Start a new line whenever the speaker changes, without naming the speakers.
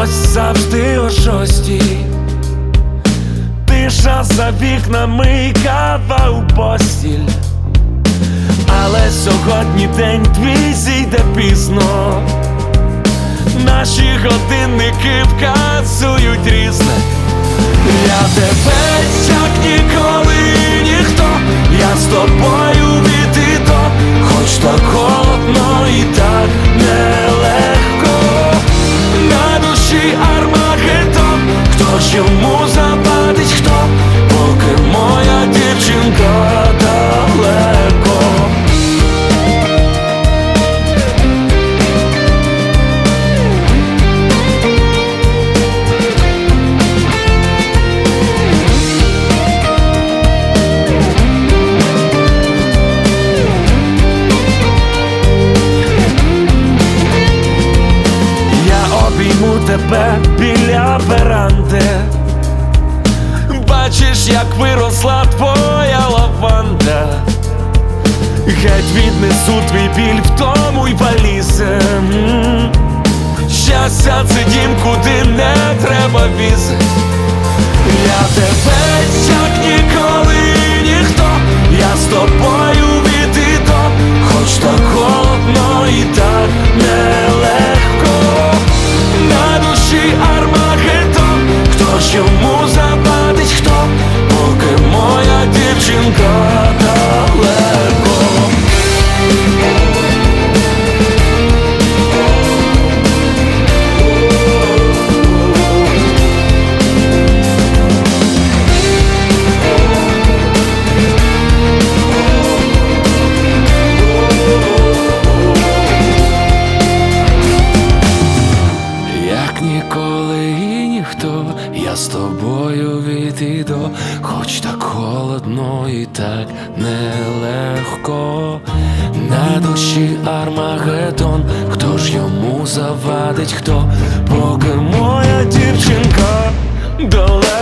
ось завжди о 6:00. Тиша за вікнами, кава у постіль. Але сьогодні день твій зійде пізно. Наші годинники вказують різне. Я тебе, як ніколи ніхто, я з тобою від і до. Хоч так холодно і так нелегко. На душі Армагеддон, хто ж йому завадить, хто, поки моя дівчинка далеко. Тебе біля веранди, бачиш, як виросла твоя лаванда. Геть віднесу твій біль, втому й валізи. Щастя — це дім, куди не треба візи. Я тебе, як ніколи ніхто, я з тобою від і до. Хоч так холодно і так нелегко. На душі Армагеддон, хто ж йому завадить, хто, поки моя дівчинка далеко. Ніколи і ніхто, я з тобою від і до. Хоч так холодно і так нелегко. На душі Армагеддон, хто ж йому завадить, хто, поки моя дівчинка далеко.